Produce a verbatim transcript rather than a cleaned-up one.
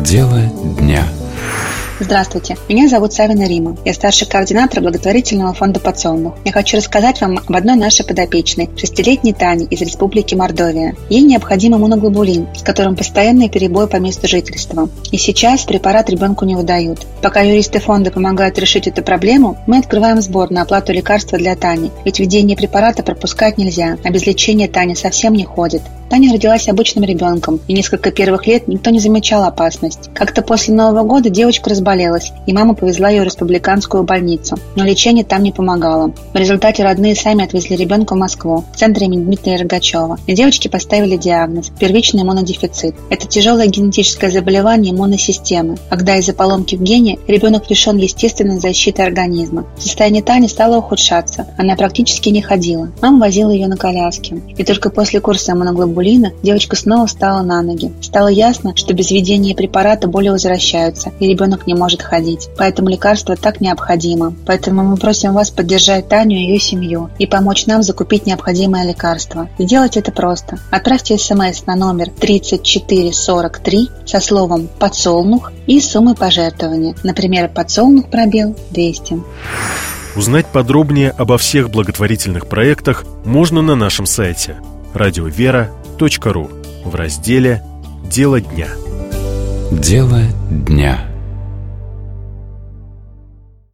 Дело дня. Здравствуйте, меня зовут Савина Рима. Я старший координатор благотворительного фонда «Подсолнух». Я хочу рассказать вам об одной нашей подопечной, шестилетней Тане из Республики Мордовия. Ей необходим иммуноглобулин, с которым постоянный перебой по месту жительства. И сейчас препарат ребенку не выдают. Пока юристы фонда помогают решить эту проблему, мы открываем сбор на оплату лекарства для Тани. Ведь введение препарата пропускать нельзя, а без лечения Таня совсем не ходит. Таня родилась обычным ребенком, и несколько первых лет никто не замечал опасность. Как-то после Нового года девочка разболелась, и мама повезла ее в республиканскую больницу. Но лечение там не помогало. В результате родные сами отвезли ребенка в Москву, в центр имени Дмитрия Рогачева. И девочке поставили диагноз – первичный иммунодефицит. Это тяжелое генетическое заболевание иммунной системы, когда из-за поломки в гене ребенок лишен естественной защиты организма. Состояние Тани стало ухудшаться, она практически не ходила. Мама возила ее на коляске. И только после курса иммуноглобулина девочка снова встала на ноги. Стало ясно, что без введения препарата боли возвращаются, и ребенок не может ходить. Поэтому лекарство так необходимо. Поэтому мы просим вас поддержать Таню и ее семью и помочь нам закупить необходимое лекарство. Сделать это просто. Отправьте смс на номер тридцать четыре сорок три со словом «подсолнух» и суммой пожертвования. Например, «подсолнух пробел двести». Узнать подробнее обо всех благотворительных проектах можно на нашем сайте радиовера точка ру в разделе «Дело дня». Дело дня.